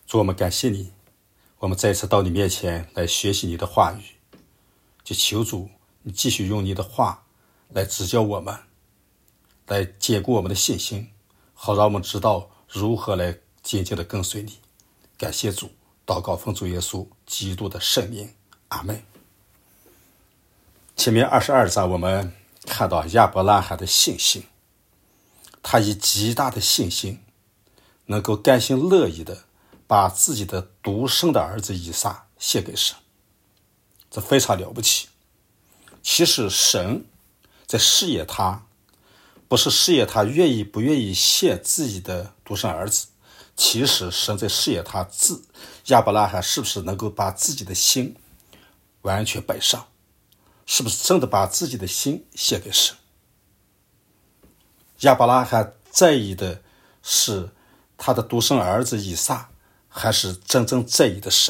主，我们感谢你，我们再次到你面前来学习你的话语，就求主你继续用你的话来指教我们，来坚固我们的信心，好让我们知道如何来紧紧地跟随你。感谢主，祷告奉主耶稣基督的圣名，阿们。前面22章我们看到亚伯拉罕的信心，他以极大的信心能够甘心乐意的把自己的独生的儿子以撒献给神，这非常了不起。其实神在试验他，不是试验他愿意不愿意献自己的独生儿子，其实神在试验他亚伯拉罕是不是能够把自己的心完全摆上，是不是真的把自己的心献给神。亚伯拉罕在意的是他的独生儿子以撒，还是真正在意的神？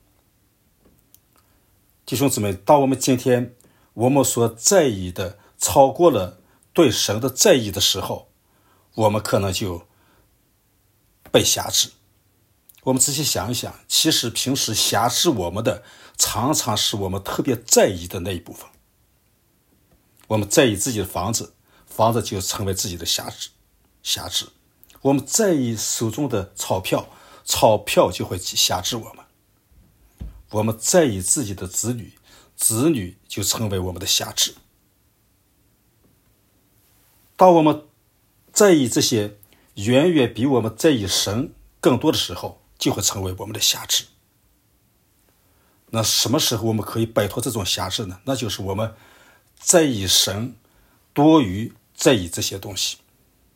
弟兄姊妹，当我们今天我们所在意的超过了对神的在意的时候，我们可能就被辖制。我们仔细想一想，其实平时辖制我们的常常是我们特别在意的那一部分。我们在意自己的房子，房子就成为自己的辖制。我们在意手中的钞票，钞票就会辖制我们。我们在意自己的子女，子女就成为我们的辖制。当我们在意这些远远比我们在意神更多的时候，就会成为我们的辖制。那什么时候我们可以摆脱这种辖制呢？那就是我们在意神多于在意这些东西，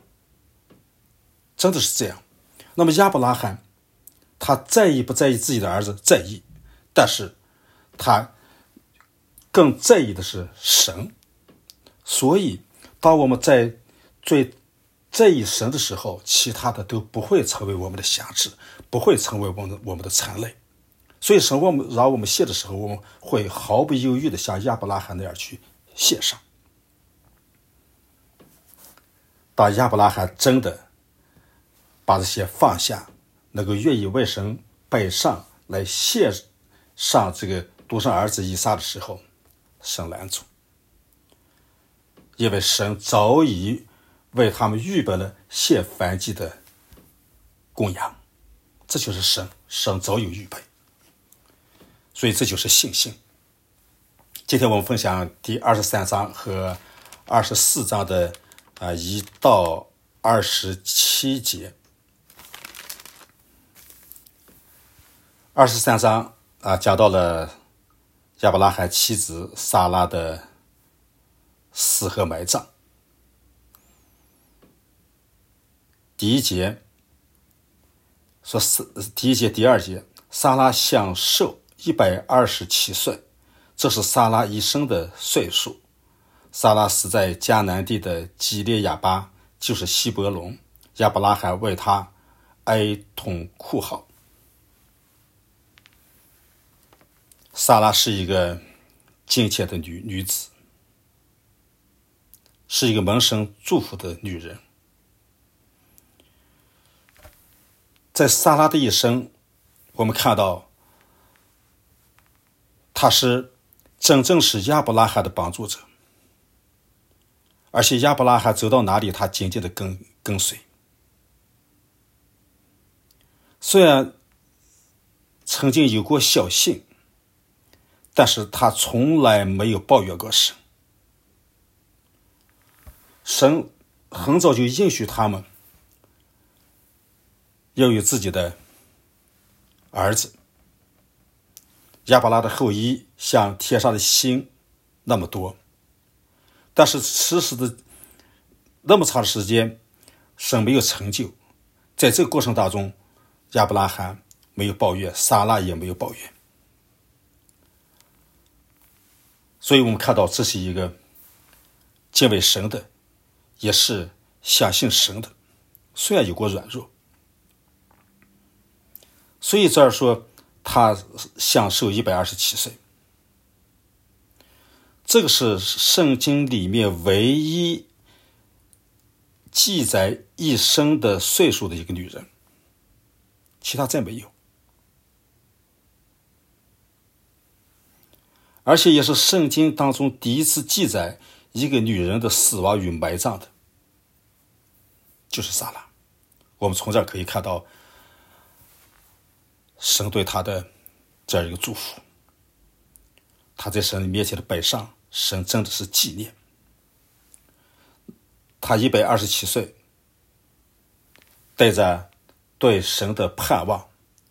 真的是这样。那么亚伯拉罕他在意不在意自己的儿子？在意，但是他更在意的是神。所以当我们在最在意神的时候，其他的都不会成为我们的辖制，不会成为我们的残累。所以神让我们献的时候，我们会毫不犹豫的像亚伯拉罕那样去献上。当亚伯拉罕真的把这些放下，能够愿意为神摆上来献上这个独生儿子以撒的时候，神拦阻，因为神早已为他们预备了献燔祭的供养，这就是神早有预备。所以这就是信心。今天我们分享第23章和24章的1到27节。23章讲到了亚伯拉罕妻子撒拉的死和埋葬。第一节说，第一节第二节，撒拉享寿127岁，这是撒拉一生的岁数。撒拉死在迦南地的基列亚巴，就是希伯龙。亚伯拉罕为他哀痛哭嚎。撒拉是一个敬虔的女子，是一个蒙神祝福的女人。在撒拉的一生，我们看到她是真正是亚伯拉罕的帮助者，而且亚伯拉罕走到哪里，她紧紧的跟随。虽然曾经有过小信，但是她从来没有抱怨过神。神很早就应许他们要有自己的儿子，亚伯拉的后裔像天上的星那么多，但是此时的那么长的时间，神没有成就。在这个过程当中，亚伯拉罕没有抱怨，撒拉也没有抱怨。所以我们看到这是一个敬畏神的，也是相信神的，虽然有过软弱。所以这儿说他享受127岁，这个是圣经里面唯一记载一生的岁数的一个女人，其他再没有。 而且也是圣经当中第一次记载一个女人的死亡与埋葬的，就是撒拉。我们从这儿可以看到神对她的这样一个祝福，她在神面前的摆上，神真的是纪念。她127岁，带着对神的盼望，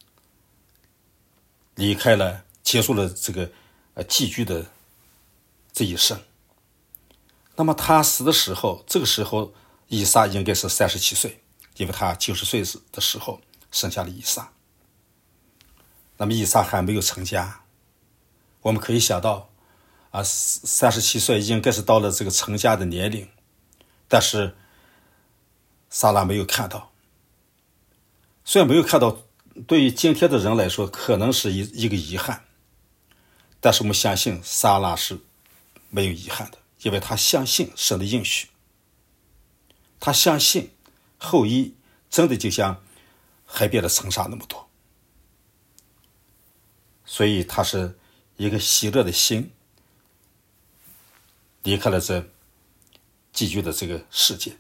离开了，结束了这个寄居的这一生。那么他死的时候，这个时候以撒应该是37岁，因为他90岁的时候生下了以撒。那么以撒还没有成家，我们可以想到37岁应该是到了这个成家的年龄，但是撒拉没有看到。虽然没有看到，对于今天的人来说可能是一个遗憾，但是我们相信撒拉是没有遗憾的，因为他相信神的应许，他相信后裔真的就像海边的层沙那么多，所以他是一个喜乐的心离开了这寄居的这个世界。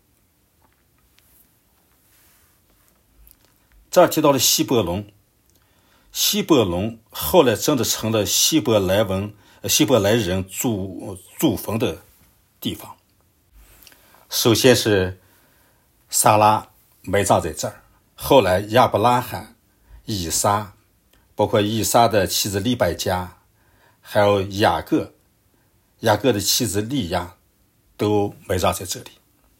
这儿提到了希伯龙，希伯龙后来真的成了希伯来人祖坟的地方。首先是撒拉埋葬在这儿，后来亚伯拉罕、以撒，包括以撒的妻子利百加，还有雅各的妻子利亚，都埋葬在这里。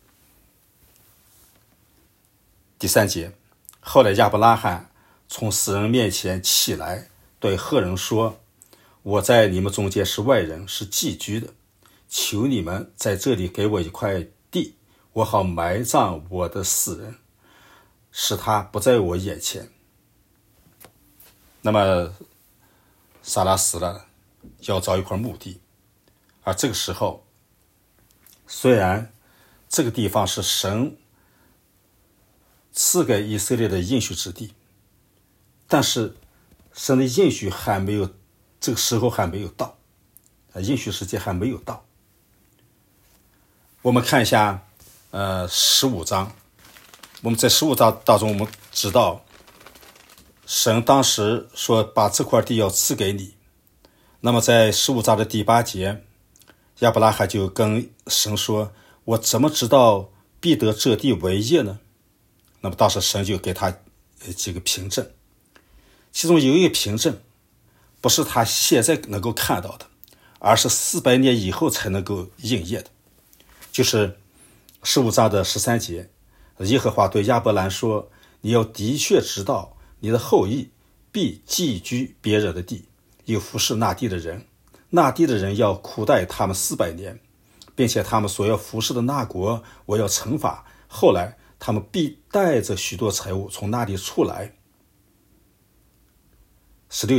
第3节，后来亚伯拉罕从死人面前起来，对赫人说：我在你们中间是外人，是寄居的，求你们在这里给我一块地，我好埋葬我的死人，使他不在我眼前。那么撒拉死了，要找一块墓地，而这个时候，虽然这个地方是神赐给以色列的应许之地，但是神的应许还没有，这个时候还没有到，应许时间还没有到。我们看一下15章，我们在15章当中，我们知道神当时说把这块地要赐给你。那么在15章的第8节，亚伯拉罕就跟神说：我怎么知道必得这地为业呢？那么当时神就给他几个凭证，其中有一个凭证不是他现在能够看到的，而是400年以后才能够应验的。就是15章的13节，耶和华对亚伯兰说：你要的确知道你的后裔必寄居别人的地，又服侍那地的人，那地的人要苦待他们400年，并且他们所要服侍的那国我要惩罚，后来他们必带着许多财物从那里出来。15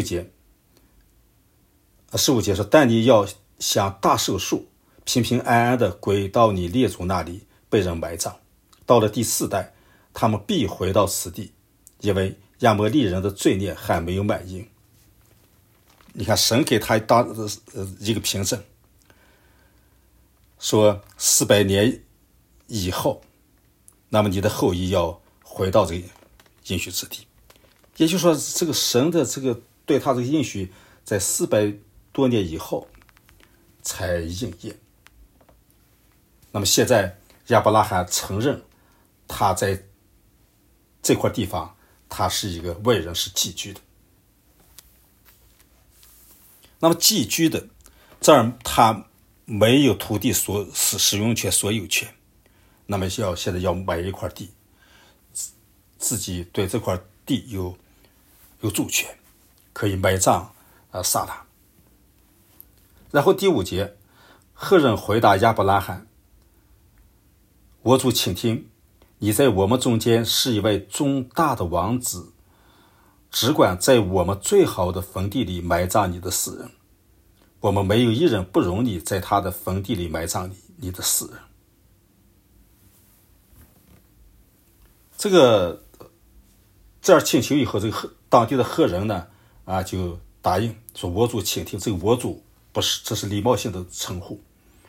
节说：但你要像大寿树，平平安安的归到你列祖那里，被人埋葬。到了第4代，他们必回到此地，因为亚摩利人的罪孽还没有满盈。你看，神给他一个凭证，说400年以后，那么你的后裔要回到这个应许之地。也就是说，这个神的这个对他这个应许，在400多年以后才应验。那么现在亚伯拉罕承认他在这块地方他是一个外人，是寄居的。那么寄居的这儿他没有土地使用权、所有权，那么现在要买一块地，自己对这块地有主权，可以埋葬撒拉。然后第5节，赫人回答亚伯拉罕：我主请听，你在我们中间是一位重大的王子，只管在我们最好的坟地里埋葬你的死人，我们没有一人不容你在他的坟地里埋葬你的死人。这样请求以后，这个当地的赫人呢就答应说：我主请听。这个我主不是，这是礼貌性的称呼。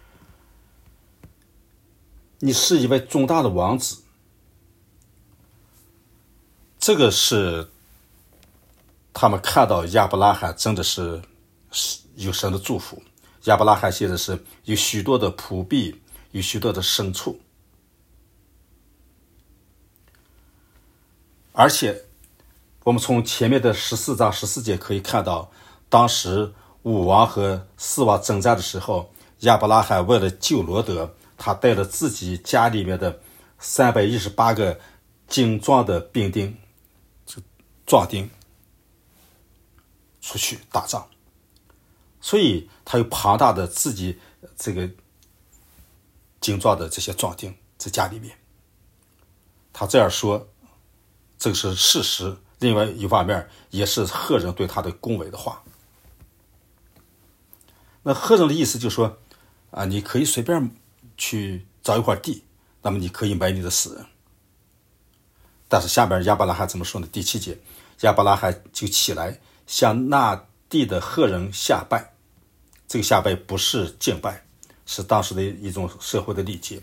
你是一位重大的王子，这个是他们看到亚伯拉罕真的是有神的祝福。亚伯拉罕现在是有许多的仆婢，有许多的牲畜，而且我们从前面的14章14节可以看到，当时5王和4王征战的时候，亚伯拉罕为了救罗德，他带了自己家里面的318个精壮的兵丁、壮丁出去打仗，所以他有庞大的自己这个精壮的这些壮丁在家里面。他这样说，这个是事实，另外一方面也是赫人对他的恭维的话。那赫人的意思就是说你可以随便去找一块地，那么你可以埋你的死人。但是下边亚伯拉罕怎么说呢？第7节，亚伯拉罕就起来向那地的赫人下拜。这个下拜不是敬拜，是当时的一种社会的礼节，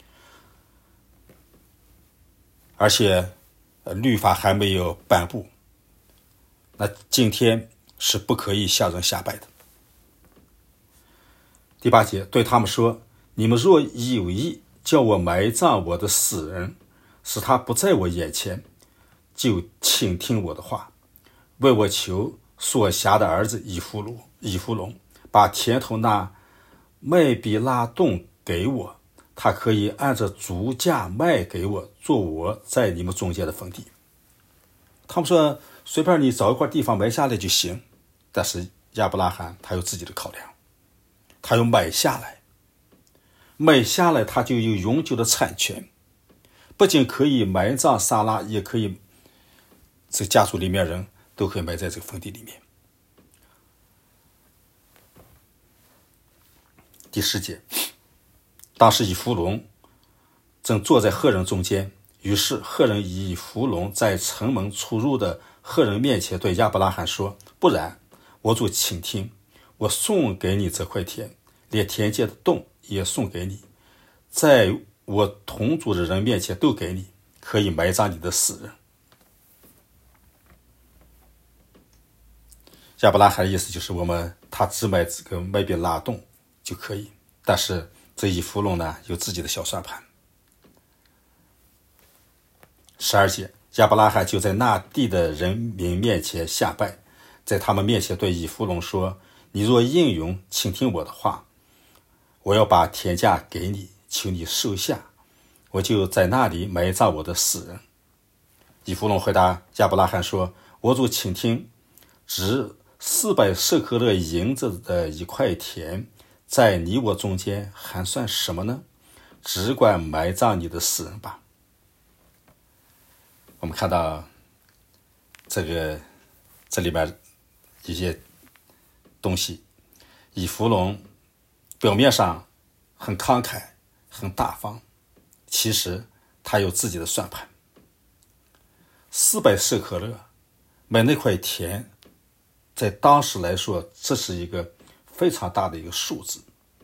而且律法还没有颁布，那今天是不可以向人下拜的。第8节，对他们说，你们若有意叫我埋葬我的死人，使他不在我眼前，就倾听我的话，为我求所辖的儿子以弗龙，把田头那麦比拉洞给我，他可以按着足价卖给我，做我在你们中间的封地。他们说随便你找一块地方埋下来就行，但是亚伯拉罕他有自己的考量，他要买下来他就有永久的产权，不仅可以埋葬撒拉，也可以这家族里面人都可以埋在这个封地里面。第10节，当时以弗龙正坐在赫人中间，于是赫人以弗龙在城门出入的赫人面前对亚伯拉罕说，不然，我主请听，我送给你这块田，连田间的洞也送给你，在我同族的人面前都给你，可以埋葬你的死人。亚伯拉罕的意思就是他只买这个麦比拉洞就可以，但是这以弗龙呢有自己的小算盘。12节，亚伯拉罕就在那地的人民面前下拜，在他们面前对以弗龙说，你若应允倾听我的话，我要把田价给你，求你收下，我就在那里埋葬我的死人。以弗龙回答亚伯拉罕说，我主请听，值400舍客勒银子的一块田，在你我中间还算什么呢？只管埋葬你的死人吧。我们看到这里面一些东西，以弗龙表面上很慷慨很大方，其实他有自己的算盘。400舍客勒买那块田，在当时来说这是一个非常大的一个数字，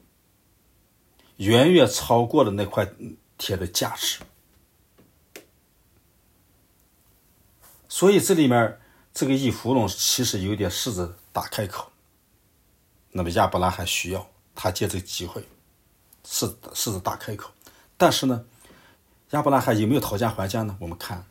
远远超过了那块田的价值。所以这里面这个以弗龙其实有点狮子大开口，那么亚伯拉罕需要他借这个机会狮子大开口。但是呢，亚伯拉罕有没有讨价还价呢？我们看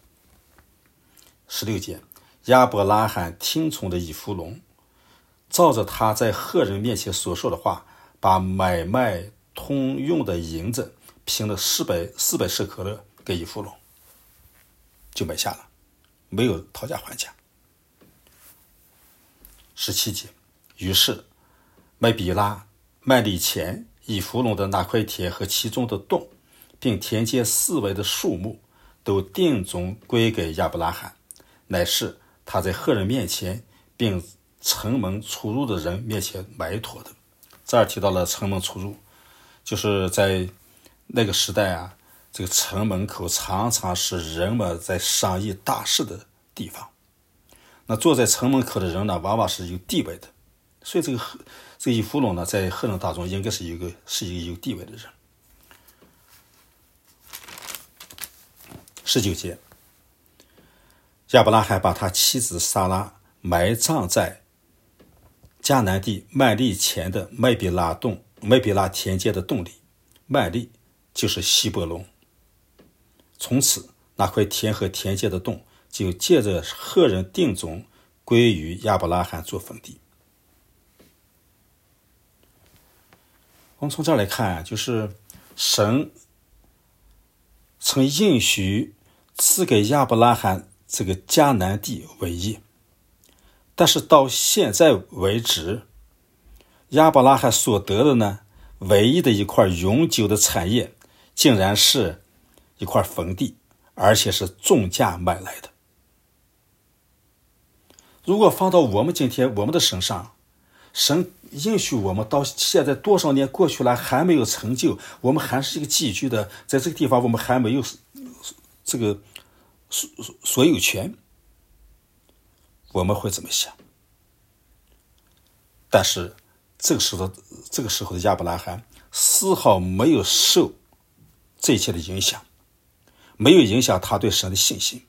16节，亚伯拉罕听从了以弗龙，照着他在赫人面前所说的话，把买卖通用的银子凭了400舍客勒给以弗龙，就买下了，没有讨价还价。17节，于是麦比拉卖了钱以弗龙的那块田和其中的洞，并田间4围的树木，都定总归给亚伯拉罕，乃是他在赫人面前并城门出入的人面前埋妥的。这儿提到了城门出入，就是在那个时代这个城门口常常是人们在商议大事的地方。那坐在城门口的人呢，往往是有地位的， 所以这个以弗龙呢，在赫人当中应该是一个有地位的人。19节，亚伯拉罕把他妻子撒拉埋葬在迦南地麦利前的麦比拉田间的洞里，麦利就是希伯龙。从此那块田和田间的洞就借着赫人定种归于亚伯拉罕做坟地。我们从这儿来看，就是神曾应许赐给亚伯拉罕这个迦南地为业，但是到现在为止，亚伯拉罕所得的呢，唯一的一块永久的产业，竟然是一块坟地，而且是重价买来的。如果放到我们今天我们的身上，神应许我们到现在多少年过去了还没有成就，我们还是一个寄居的，在这个地方我们还没有这个所有权，我们会怎么想？但是这个时候的亚伯拉罕丝毫没有受这一切的影响，没有影响他对神的信心。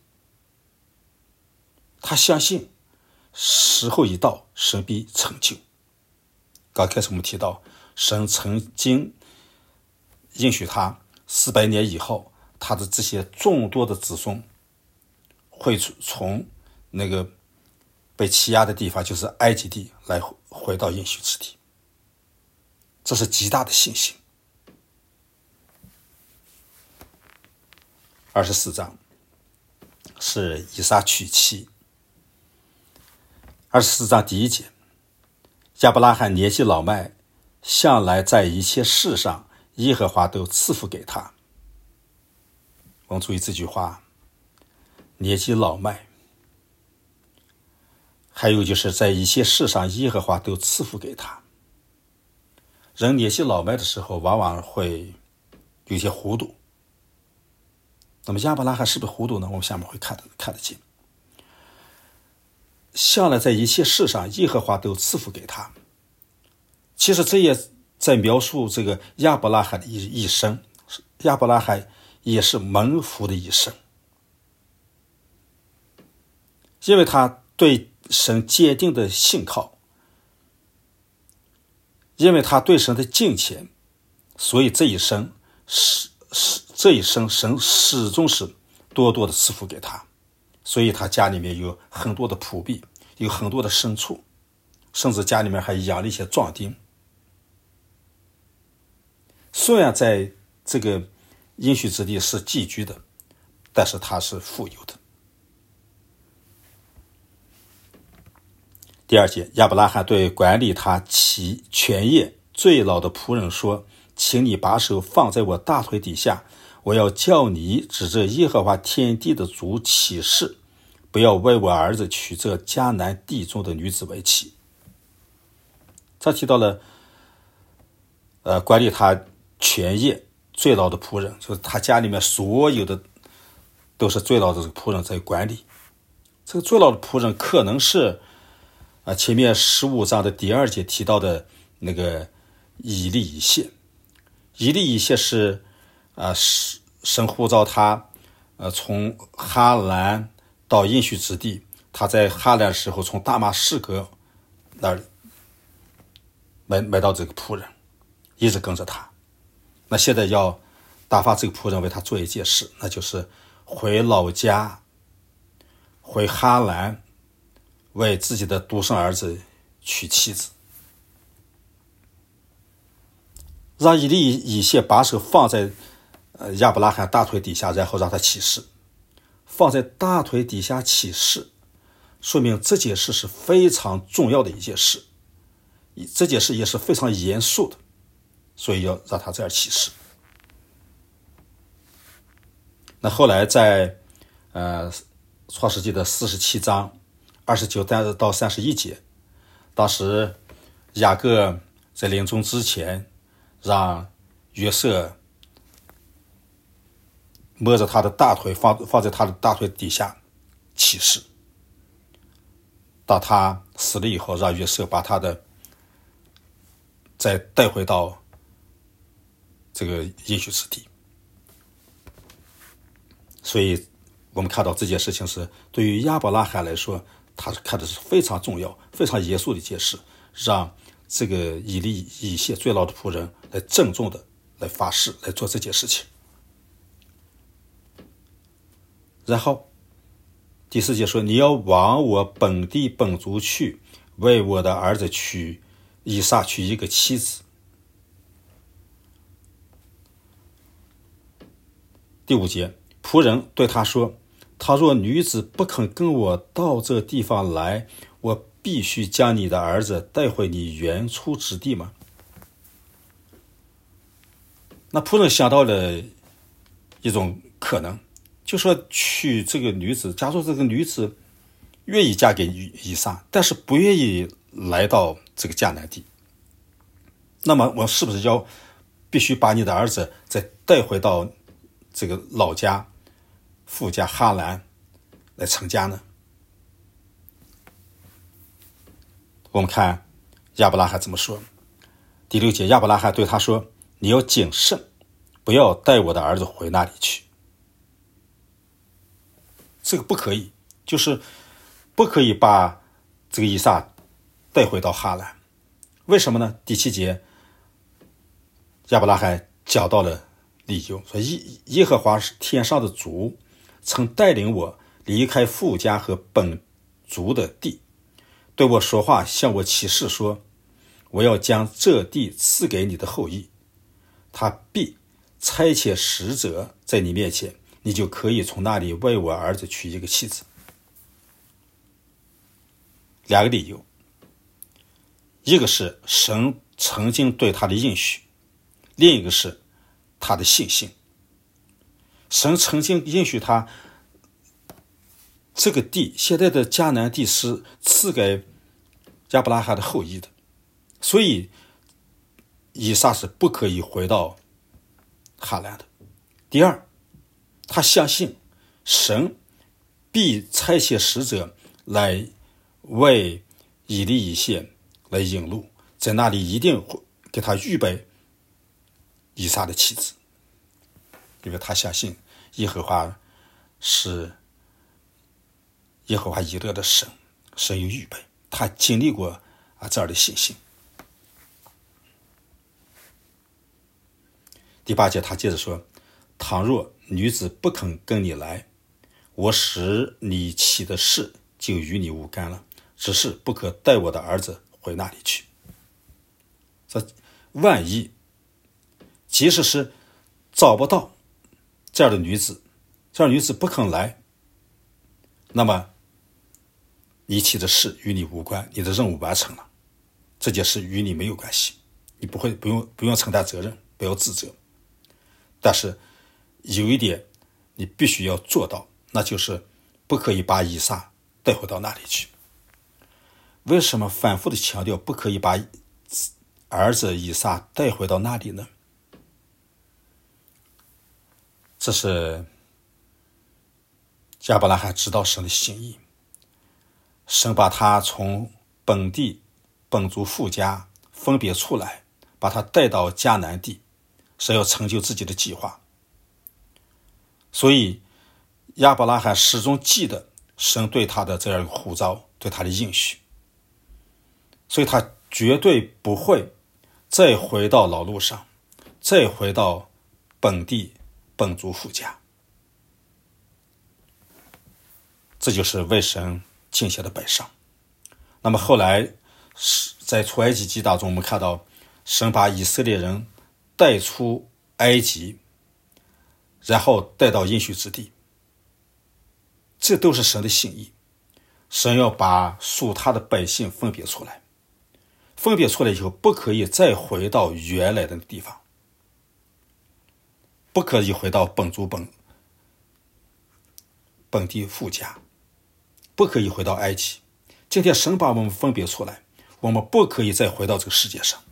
他相信时候一到，神必成就。刚开始我们提到，神曾经应许他400年以后，他的这些众多的子孙会从那个被欺压的地方，就是埃及地，来回到应许之地。这是极大的信心。24章是以撒娶妻。24章第1节，亚伯拉罕年纪老迈，向来在一切事上耶和华都赐福给他。我们注意这句话，年纪老迈，还有就是在一切事上耶和华都赐福给他。人年纪老迈的时候，往往会有些糊涂。那么亚伯拉罕是不是糊涂呢？我们下面会看得见。向来在一切事上耶和华都赐福给他。其实这也在描述这个亚伯拉罕的一生，亚伯拉罕也是蒙福的一生，因为他对神坚定的信靠，因为他对神的敬虔，所以这一生神始终是多多的赐福给他。所以他家里面有很多的仆婢，有很多的牲畜，甚至家里面还养了一些壮丁。虽然在这个应许之地是寄居的，但是他是富有的。第2节，亚伯拉罕对管理他其全业最老的仆人说，请你把手放在我大腿底下，我要叫你指着耶和华天地的主起誓，不要为我儿子娶这迦南地中的女子为妻。这提到了管理他全业最老的仆人，就是他家里面所有的都是最老的仆人在管理。这个最老的仆人可能是前面15章的第2节提到的那个以利以谢。以利以谢是神呼召他从哈兰到应许之地，他在哈兰的时候从大马士革那儿买到这个仆人，一直跟着他。那现在要打发这个仆人为他做一件事，那就是回老家，回哈兰，为自己的独生儿子娶妻子。让以利以谢把手放在亚伯拉罕大腿底下，然后让他起誓。放在大腿底下起誓，说明这件事是非常重要的一件事，这件事也是非常严肃的，所以要让他这样起誓。那后来在创世纪的47章29到31节，当时雅各在临终之前让约瑟摸着他的大腿，放在他的大腿底下起誓。当他死了以后，让约瑟把他的再带回到这个应许之地。所以我们看到这件事情是对于亚伯拉罕来说，他看的是非常重要非常严肃的一件事，让这个以利以谢最老的仆人来郑重的来发誓来做这件事情。然后第4节说，你要往我本地本族去，为我的儿子以撒娶一个妻子。第5节，仆人对他说，他若女子不肯跟我到这地方来，我必须将你的儿子带回你原出之地吗？那仆人想到了一种可能，就说娶这个女子，假如这个女子愿意嫁给以撒，但是不愿意来到这个迦南地，那么我是不是必须把你的儿子再带回到这个老家父家哈兰来成家呢？我们看亚伯拉罕怎么说。第6节，亚伯拉罕对他说，你要谨慎，不要带我的儿子回那里去。这个不可以，就是不可以把这个以撒带回到哈兰。为什么呢？第7节，亚伯拉罕讲到了理由，说耶和华是天上的主，曾带领我离开父家和本族的地，对我说话，向我起誓说，我要将这地赐给你的后裔，他必差遣使者在你面前，你就可以从那里为我儿子娶一个妻子。2个理由，一个是神曾经对他的应许，另一个是他的信心。神曾经应许他，这个地现在的迦南地是赐给亚伯拉罕的后裔的，所以以撒是不可以回到哈兰的。第二，他相信神必差遣使者来为以利以谢来引路，在那里一定会给他预备以撒的妻子，因为他相信耶和华是耶和华以勒的神，神有预备，他经历过这样的信心。第8节他接着说，倘若女子不肯跟你来，我使你起的誓就与你无干了，只是不可带我的儿子回那里去。这万一即使是找不到这样的女子，这样的女子不肯来，那么你起的事与你无关，你的任务完成了，这件事与你没有关系，你不用承担责任，不要自责。但是有一点你必须要做到，那就是不可以把以撒带回到那里去。为什么反复的强调不可以把儿子以撒带回到那里呢？这是亚伯拉罕知道神的心意，神把他从本地本族父家分别出来，把他带到迦南地，是要成就自己的计划。所以亚伯拉罕始终记得神对他的这样一个呼召，对他的应许，所以他绝对不会再回到老路上，再回到本地本族父家。这就是为神尽下的摆上。那么后来在出埃及记当中，我们看到神把以色列人带出埃及，然后带到应许之地，这都是神的心意。神要把属他的百姓分别出来，分别出来以后不可以再回到原来的地方，不可以回到本族本地父家，不可以回到埃及。今天神把我们分别出来，我们不可以再回到这个世界上。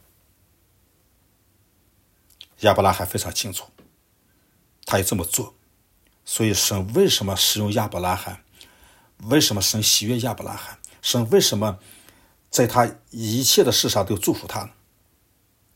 亚伯拉罕非常清楚，他也这么做，所以神为什么使用亚伯拉罕？为什么神喜悦亚伯拉罕？神为什么在他一切的事上都祝福他呢？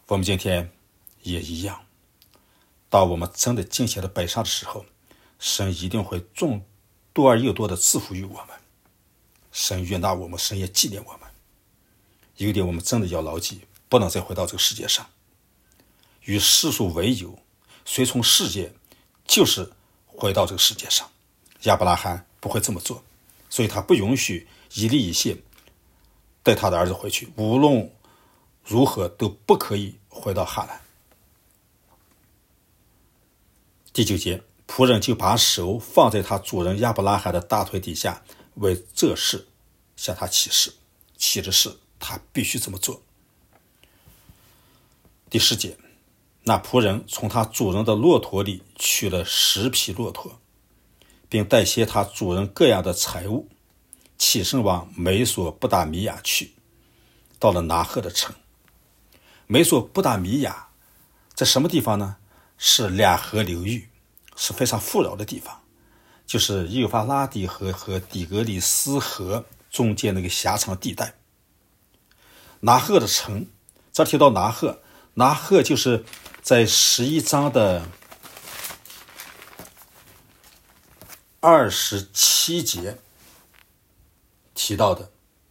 我们今天也一样，当我们真的尽心的摆上的时候，神一定会多而又多的赐福于我们。神悦纳我们，神也纪念我们。有一点我们真的要牢记，不能再回到这个世界上与世俗为友，随从世界，就是回到这个世界上。亚伯拉罕不会这么做，所以他不允许以利以谢带他的儿子回去，无论如何都不可以回到哈兰。第9节，仆人就把手放在他主人亚伯拉罕的大腿底下，为这事向他起誓，起的是他必须这么做。第10节，那仆人从他主人的骆驼里取了10匹骆驼，并带些他主人各样的财物，起身往美索不达米亚去，到了拿鹤的城。美索不达米亚在什么地方呢？是两河流域，是非常富饶的地方，就是幼发拉底河和底格里斯河中间那个狭长地带。拿鹤的城，这提到拿鹤，拿鹤就是在11章的27节提到的，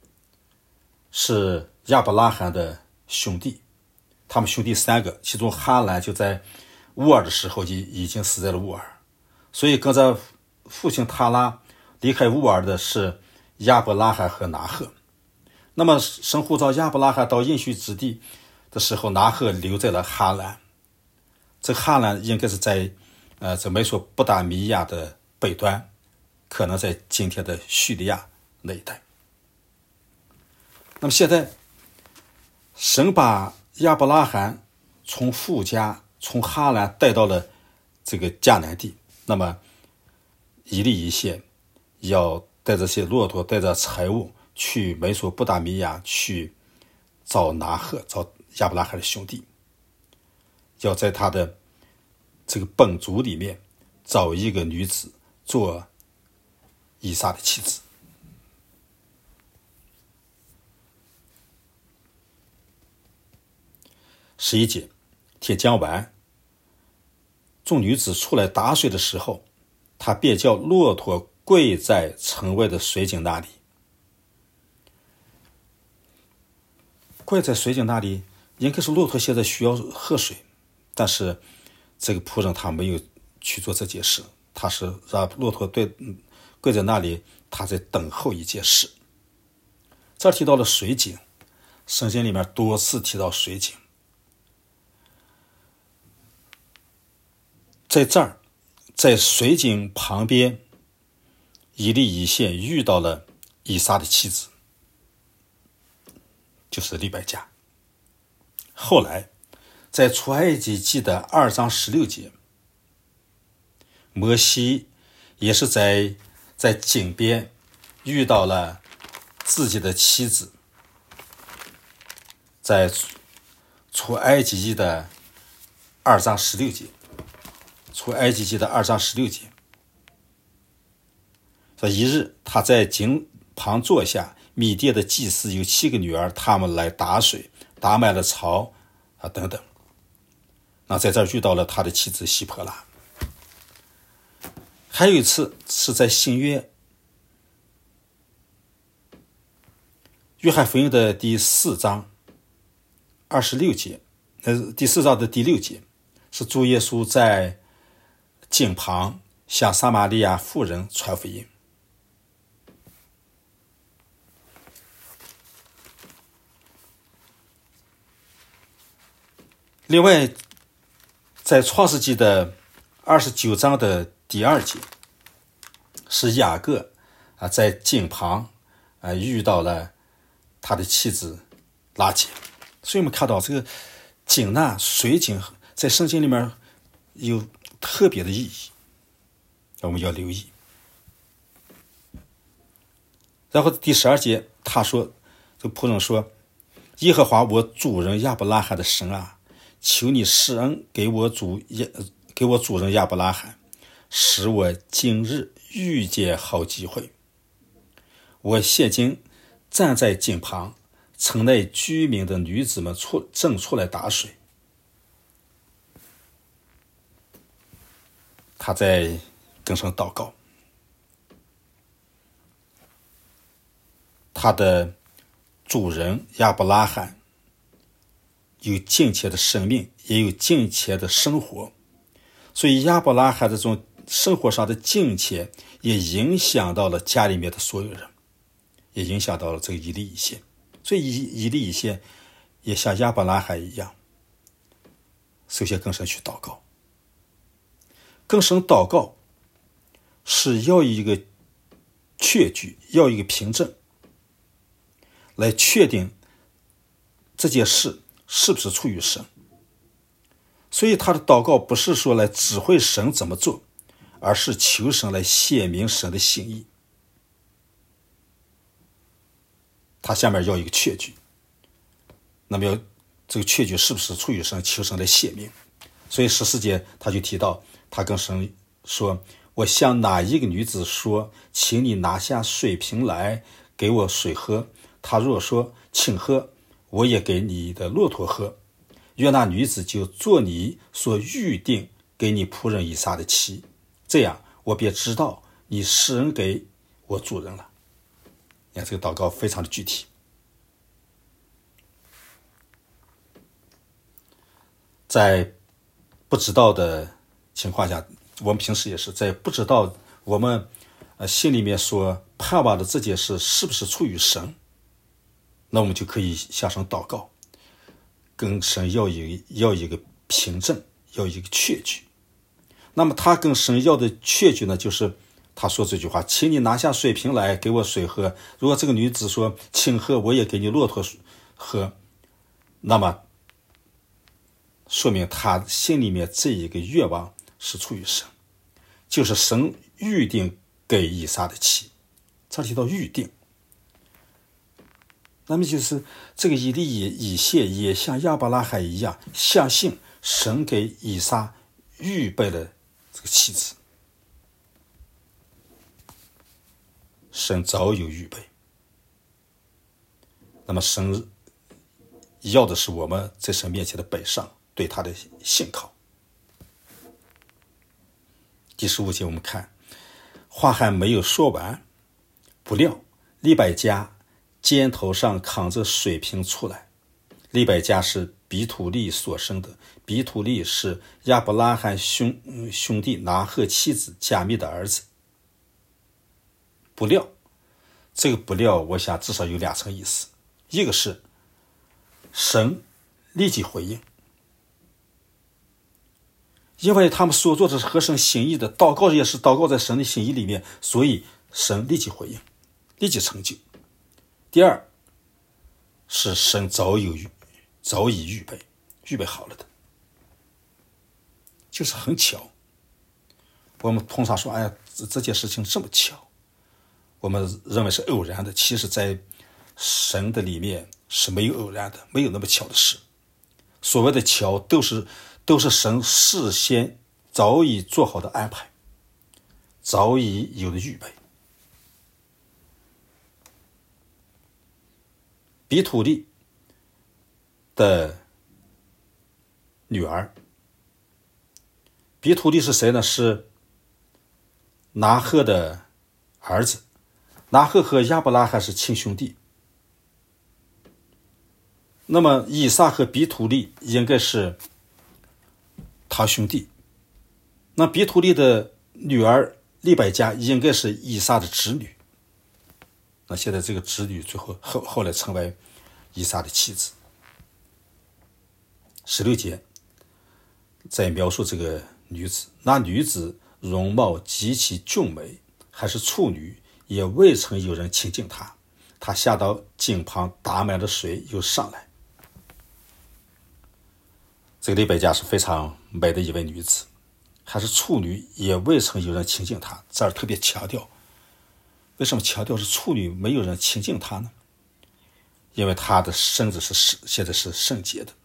是亚伯拉罕的兄弟，他们兄弟3个，其中哈兰就在乌尔的时候已经死在了乌尔，所以跟着父亲塔拉离开乌尔的是亚伯拉罕和拿鹤。那么神呼召亚伯拉罕到应许之地的时候，拿鹤留在了哈兰。这个哈兰应该是在这美索不达米亚的北端，可能在今天的叙利亚那一带。那么现在神把亚伯拉罕从父家从哈兰带到了这个迦南地，那么以利以谢要带着些骆驼，带着财物去美索不达米亚去找拿鹤，找亚伯拉罕的兄弟，要在他的这个本族里面找一个女子做以撒的妻子。11节，天将晚，众女子出来打水的时候，他便叫骆驼跪在城外的水井那里。跪在水井那里，应该是骆驼现在需要喝水，但是这个仆人他没有去做这件事，他是让骆驼跪在那里，他在等候一件事。这儿提到了水井，圣经里面多次提到水井。在这儿，在水井旁边，以利以谢遇到了以撒的妻子，就是利百加。后来在出埃及记的2章16节，摩西也是在井边遇到了自己的妻子。在出埃及记的2章16节，出埃及记的2章16节说，一日他在井旁坐下，米甸的祭司有7个女儿，他们来打水，打满了槽等等。那在这儿遇到了他的妻子希波拉。还有一次是在新约约翰福音的第4章26节，第4章的第6节，是主耶稣在井旁向撒玛利亚妇人传福音。另外在创世纪的29章的第2节，是雅各在井旁遇到了他的妻子拉结。所以我们看到这个井呢，水井在圣经里面有特别的意义，我们要留意。然后第12节他说，这个仆人说，耶和华我主人亚伯拉罕的神啊，求你施恩给我主人亚伯拉罕，使我今日遇见好机会。我现今站在井旁，城内居民的女子们正出来打水， 他在跟神祷告，他的主人亚伯拉罕有敬虔的生命，也有敬虔的生活，所以亚伯拉罕这种生活上的敬虔也影响到了家里面的所有人，也影响到了这个以利以谢。所以以利以谢也像亚伯拉罕一样，首先跟神去祷告。跟神祷告是要一个确据，要一个凭证，来确定这件事是不是出于神。所以他的祷告不是说来指挥神怎么做，而是求神来显明神的心意。他下面要一个确据，那么这个确据是不是出于神，求神来显明。所以14节他就提到，他跟神说，我向哪一个女子说，请你拿下水瓶来给我水喝，她若说请喝，我也给你的骆驼喝，愿那女子就做你所预定给你仆人以撒的妻，这样我便知道你施恩给我主人了。你看这个祷告非常的具体。在不知道的情况下，我们平时也是在不知道我们心里面所盼望的这件事是不是出于神，那我们就可以向神祷告，跟神要一个凭证，要一个确据。那么他跟神要的确据呢，就是他说这句话，请你拿下水瓶来给我水喝，如果这个女子说请喝，我也给你骆驼喝，那么说明他心里面这一个愿望是出于神，就是神预定给以撒的妻。这提到预定，那么就是这个以利以谢也像亚伯拉罕一样，相信神给以撒预备了这个妻子，神早有预备。那么神要的是我们在神面前的摆上对他的信靠。第15节我们看，话还没有说完，不料利百加肩头上扛着水瓶出来。利百加是比土利所生的，比土利是亚伯拉罕兄弟拿鹤妻子加密的儿子。不料，这个不料我想至少有2层意思，一个是神立即回应，因为他们所做的是合神心意的，祷告也是祷告在神的心意里面，所以神立即回应，立即成就。第二是神早已预备好了的，就是很巧。我们通常说，哎呀，这件事情这么巧，我们认为是偶然的，其实在神的里面是没有偶然的，没有那么巧的事。所谓的巧都是神事先早已做好的安排，早已有的预备。比土利的女儿，比土利是谁呢？是拿鹤的儿子，拿鹤和亚伯拉罕是亲兄弟。那么以撒和比土利应该是堂兄弟，那比土利的女儿利百加应该是以撒的侄女，那现在这个侄女最后来成为以撒的妻子。16节在描述这个女子，那女子容貌极其俊美，还是处女，也未曾有人亲近她，她下到井旁打满了水又上来。这个利百加是非常美的一位女子，还是处女，也未曾有人亲近她。这儿特别强调，为什么强调是处女，没有人亲近她呢？因为她的身子现在是圣洁的，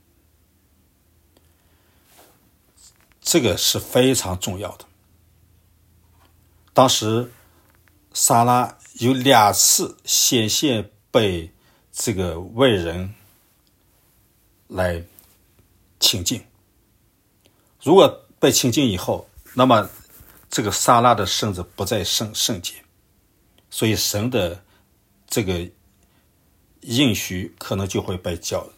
这个是非常重要的。当时撒拉有2次显现被这个外人来亲近，如果被亲近以后，那么这个撒拉的身子不再圣洁，所以神的这个应许可能就会被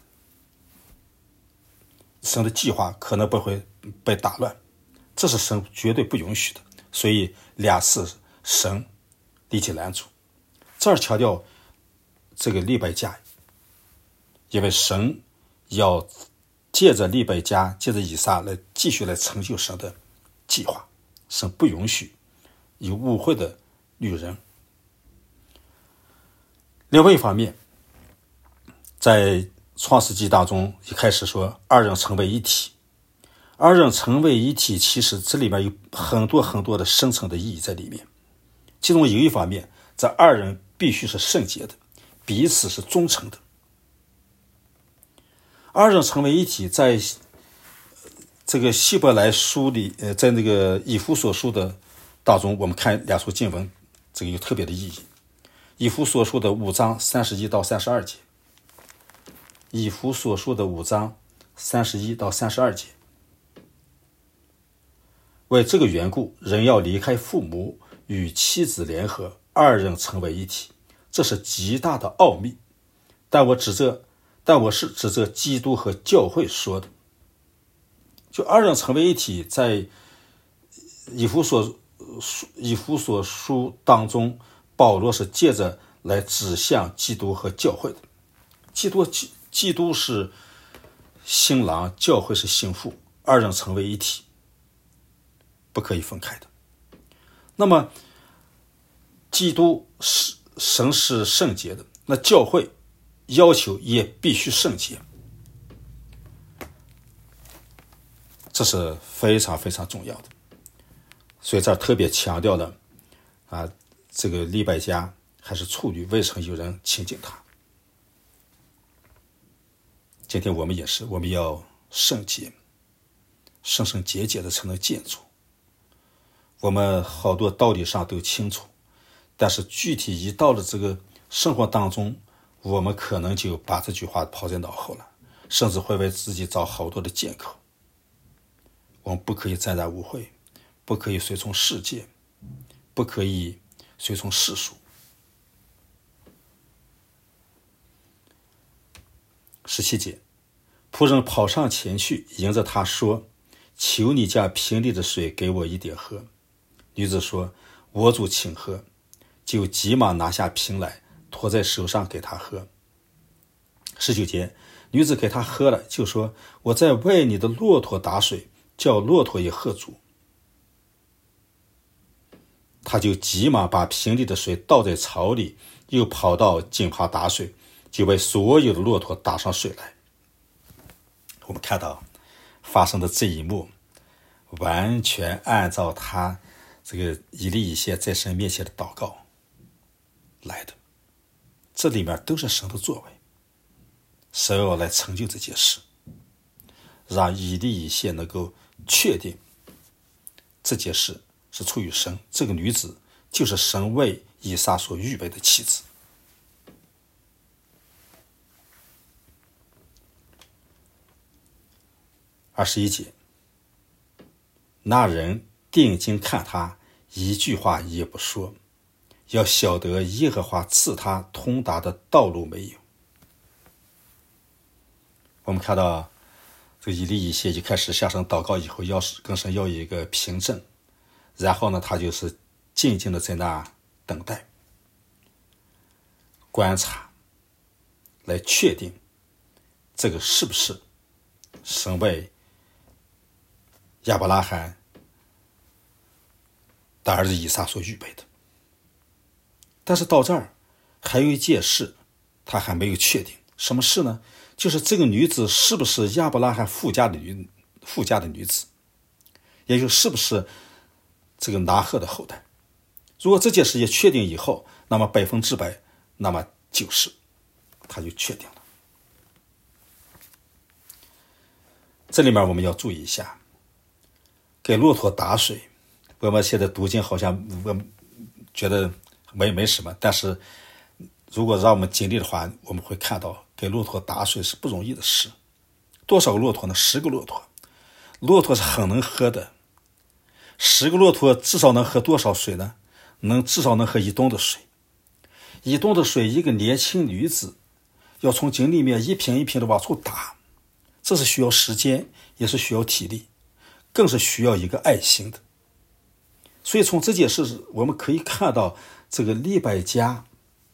神的计划可能不会被打乱，这是神绝对不允许的。所以2次神立即拦阻。这儿强调这个利百加，因为神要借着利百加，借着以撒来继续来成就神的计划，神不允许有误会的女人。另外一方面，在创世纪当中一开始说二人成为一体，二人成为一体，其实这里面有很多很多的深层的意义在里面。其中有一方面，这二人必须是圣洁的，彼此是忠诚的。二人成为一体，在这个希伯来书里，在那个以弗所书的当中，我们看2处经文，这个有特别的意义。以弗所书的5章31到32节，以弗所书的5章31到32节，为这个缘故，人要离开父母，与妻子联合，二人成为一体，这是极大的奥秘。但我是指着基督和教会说的。就二人成为一体，在以弗所书当中，保罗是借着来指向基督和教会的。基督是新郎，教会是新妇，二人成为一体，不可以分开的。那么基督是神是圣洁的，那教会要求也必须圣洁，这是非常非常重要的。所以这儿特别强调了这个利百加还是处女，未曾有人亲近他。今天我们也是，我们要圣洁，圣圣洁洁的才能见主。我们好多道理上都清楚，但是具体一到了这个生活当中，我们可能就把这句话抛在脑后了，甚至会为自己找好多的借口。我们不可以沾染污秽，不可以随从世界，不可以随从世俗。17节，仆人跑上前去，迎着他说：“求你将瓶里的水给我一点喝。”女子说：“我主，请喝。”就急忙拿下瓶来，托在手上给他喝。19节，女子给他喝了，就说：“我在为你的骆驼打水，叫骆驼也喝足。”他就急忙把瓶里的水倒在槽里，又跑到井旁打水，就为所有的骆驼打上水来。我们看到发生的这一幕，完全按照他这个以利以谢在神面前的祷告来的，这里面都是神的作为，神要来成就这件事，让以利以谢能够确定这件事是出于神，这个女子就是神为以撒所预备的妻子。21节，那人定睛看他，一句话也不说，要晓得耶和华赐他通达的道路没有。我们看到这个以利以谢一开始向神祷告以后，跟神要一个凭证，然后呢，他就是静静的在那等待、观察，来确定这个是不是神为亚伯拉罕的儿子以撒所预备的。但是到这儿还有一件事他还没有确定，什么事呢？就是这个女子是不是亚伯拉罕富家的女子，也就是不是这个拿鹤的后代。如果这件事也确定以后，那么100%，那么就是他就确定了。这里面我们要注意一下，给骆驼打水，我们现在读经好像我觉得没什么，但是如果让我们经历的话，我们会看到给骆驼打水是不容易的事。多少个骆驼呢？10个骆驼。骆驼是很能喝的， 10个骆驼至少能喝多少水呢？至少能喝1吨的水。1吨的水，一个年轻女子要从井里面一瓶一瓶的往出打，这是需要时间，也是需要体力，更是需要一个爱心的。所以从这件事我们可以看到，这个利百加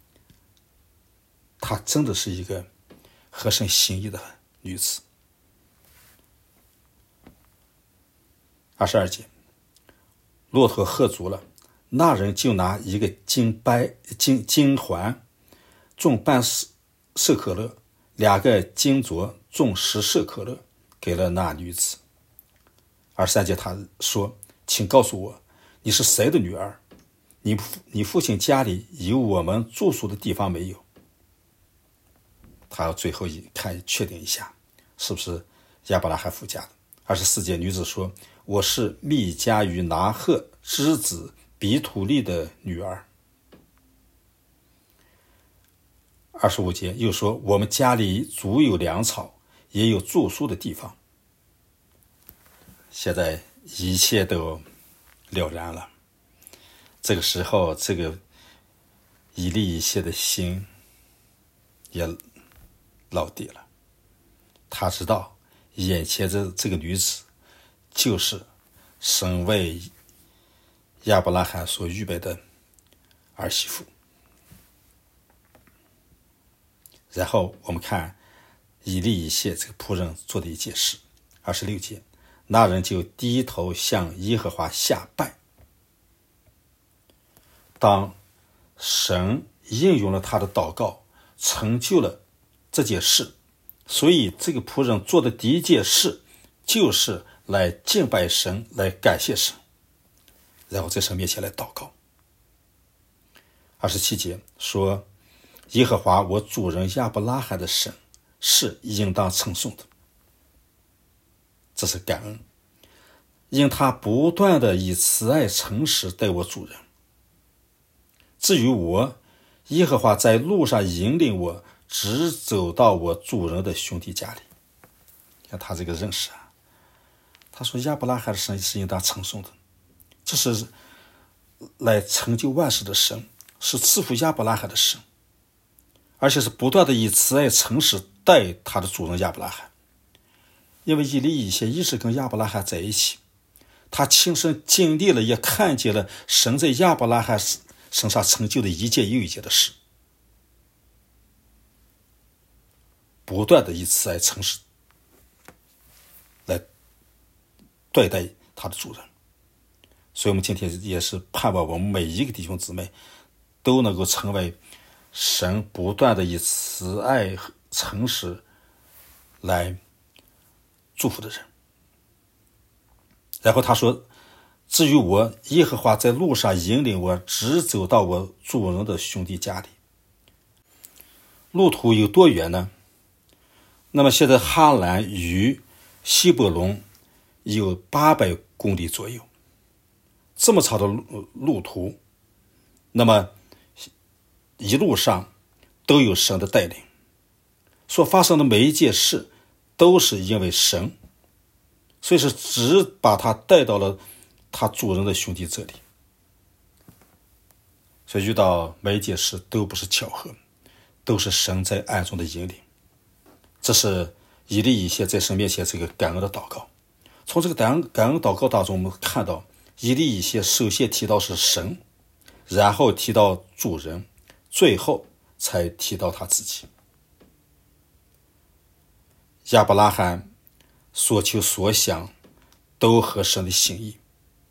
她真的是一个合神心意的女子。22节，骆驼喝足了，那人就拿一个金环重半舍客勒，2个金镯重10舍客勒，给了那女子。23节他说，请告诉我，你是谁的女儿？你父亲家里有我们住宿的地方没有？他要最后确定一下是不是亚伯拉罕父家的。24节女子说，我是密加与拿赫之子比土利的女儿。25节又说，我们家里足有粮草，也有住宿的地方。现在一切都了然了。这个时候，这个以利以谢的心也落地了。他知道眼前的这个女子就是神为亚伯拉罕所预备的儿媳妇。然后我们看以利以谢这个仆人做的一件事。26节，那人就低头向耶和华下拜。当神应用了他的祷告，成就了这件事，所以这个仆人做的第一件事就是来敬拜神，来感谢神，然后在神面前来祷告。27节说，耶和华我主人亚伯拉罕的神是应当称颂的。这是感恩，因他不断的以慈爱诚实待我主人。至于我，耶和华在路上引领我，直走到我主人的兄弟家里。看他这个认识啊，他说亚伯拉罕的神是应当称颂的，这是来成就万事的神，是赐福亚伯拉罕的神，而且是不断的以慈爱诚实待他的主人亚伯拉罕。因为以利以谢一直跟亚伯拉罕在一起，他亲身经历了，也看见了神在亚伯拉罕身上成就的一件又一件的事，不断的以慈爱诚实来对待他的主人。所以我们今天也是盼望我们每一个弟兄姊妹都能够成为神不断的以慈爱诚实来祝福的人。然后他说，至于我，耶和华在路上引领我，直走到我主人的兄弟家里。路途有多远呢？那么现在哈兰与希伯伦有800公里左右，这么长的路途，那么一路上都有神的带领，所发生的每一件事都是因为神，所以是只把他带到了他主人的兄弟这里。所以遇到每一件事都不是巧合，都是神在暗中的引领。这是以利以谢在神面前这个感恩的祷告。从这个感恩祷告当中，我们看到以利以谢首先提到是神，然后提到主人，最后才提到他自己。亚伯拉罕所求所想都合神的心意，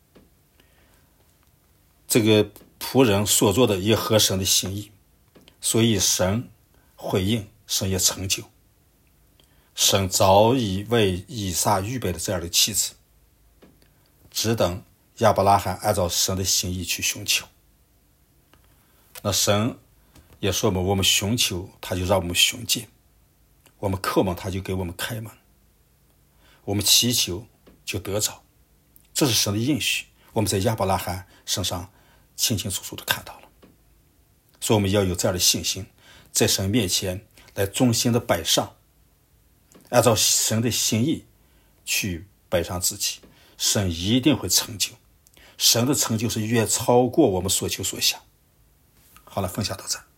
这个仆人所做的也合神的心意，所以神回应，神也成就。神早已为以撒预备了这样的妻子，只等亚伯拉罕按照神的心意去寻求。那神也说我们寻求，他就让我们寻见；我们叩门，他就给我们开门；我们祈求就得着。这是神的应许，我们在亚伯拉罕身上清清楚楚地看到了。所以我们要有这样的信心，在神面前来忠心的摆上，按照神的心意去摆上自己，神一定会成就， 神的成就是远超过我们所求所想。好了，分享到这。